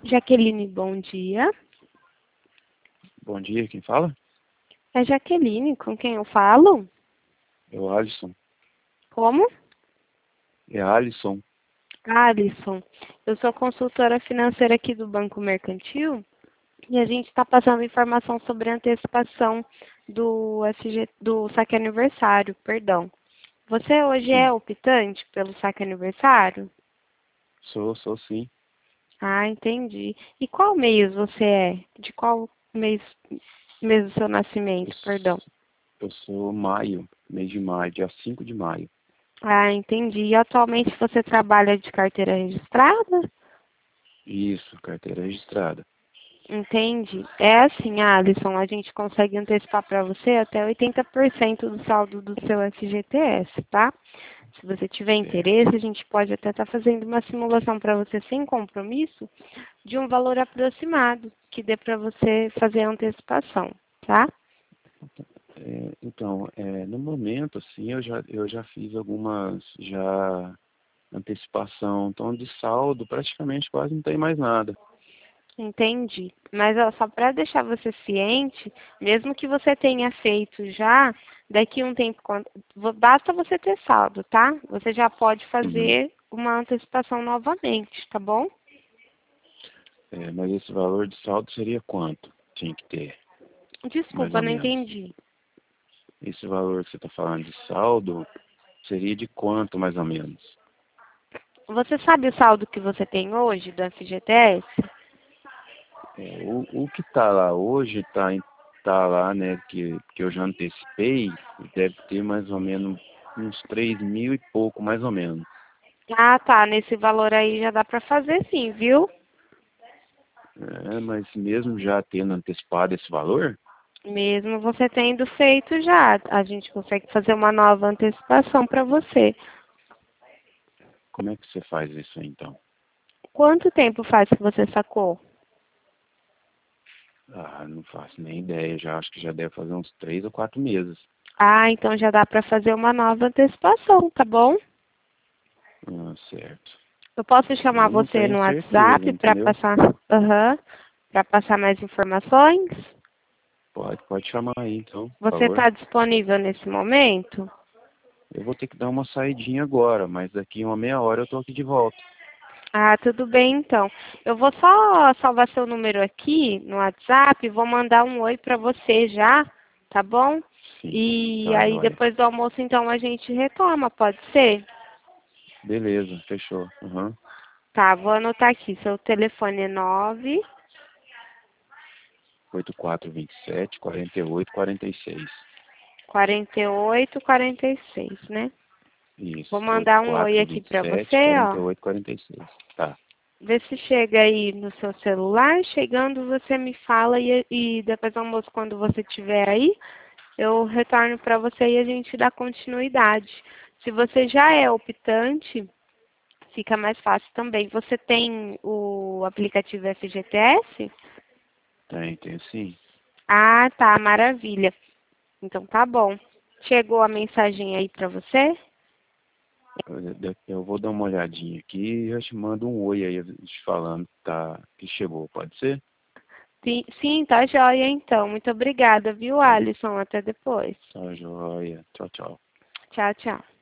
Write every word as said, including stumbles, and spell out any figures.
Jaqueline, bom dia. Bom dia, quem fala? É Jaqueline, com quem eu falo? É o Alisson. Como? É Alisson. Alisson. Eu sou consultora financeira aqui do Banco Mercantil e a gente está passando informação sobre a antecipação do, F G, do saque aniversário, perdão. Você hoje Sim. é optante pelo saque aniversário? Sou, sou sim. Ah, entendi. E qual mês você é? De qual mês, mês do seu Eu, nascimento, perdão? s- eu sou maio, mês de maio, dia cinco de maio. Ah, entendi. E atualmente você trabalha de carteira registrada? Isso, carteira registrada. Entendi. É assim, Alisson, a gente consegue antecipar para você até oitenta por cento do saldo do seu F G T S, tá? Se você tiver Certo. interesse, a gente pode até estar fazendo uma simulação para você sem compromisso de um valor aproximado que dê para você fazer a antecipação, tá? É, então, é, no momento, assim, eu já, eu já fiz algumas, já antecipação, então de saldo praticamente quase não tem mais nada. Entendi. Mas ó, só para deixar você ciente, mesmo que você tenha feito já, daqui a um tempo, quando- vo- basta você ter saldo, tá? Você já pode Uhum. fazer uma antecipação novamente, tá bom? É, mas esse valor de saldo seria quanto? Tinha que ter, mais Desculpa, ou não menos. entendi. Esse valor que você está falando de saldo seria de quanto, mais ou menos? Você sabe o saldo que você tem hoje do F G T S? É, o, o que está lá hoje, está tá lá, né, que, que eu já antecipei, deve ter mais ou menos uns três mil e pouco, mais ou menos. Ah, tá. Nesse valor aí já dá para fazer sim, viu? É, mas mesmo já tendo antecipado esse valor, Mesmo você tendo feito já, a gente consegue fazer uma nova antecipação para você. como é que você faz isso aí, então? Quanto tempo faz que você sacou? Ah, não faço nem ideia, já acho que já deve fazer uns três ou quatro meses. Ah, então já dá para fazer uma nova antecipação, tá bom? Ah, certo. Eu posso chamar Eu não você tenho no certeza, WhatsApp para entendeu? passar, aham, para passar mais informações? Pode, pode chamar aí, então, por Você favor. está disponível nesse momento? Eu vou ter que dar uma saidinha agora, mas daqui uma meia hora eu tô aqui de volta. Ah, tudo bem então. Eu vou só salvar seu número aqui no WhatsApp, vou mandar um oi para você já, tá bom? Sim, E tá, aí joia. depois do almoço então a gente retoma, pode ser? Beleza, fechou. Uhum. Tá, vou anotar aqui. Seu telefone é nove. oito quatro dois sete, quarenta e oito, quarenta e seis. quarenta e oito, quarenta e seis, né? Vou Isso, mandar um oi aqui pra você, ó. oito quatro dois sete, quarenta e oito, quarenta e seis. Tá, Vê se chega aí no seu celular. Chegando, você me fala e, e depois do almoço, quando você estiver aí, eu retorno para você e a gente dá continuidade. Se você já é optante, fica mais fácil também. Você tem o aplicativo F G T S? tem, tem sim. Ah, tá, maravilha. Então tá bom. Chegou a mensagem aí para você? Eu, eu vou dar uma olhadinha aqui e já te mando um oi aí te falando que, tá, que chegou, pode ser? Sim, sim, tá joia então. Muito obrigada, viu, Tá, Alisson? Até depois. tá joia. Tchau, tchau. Tchau, tchau.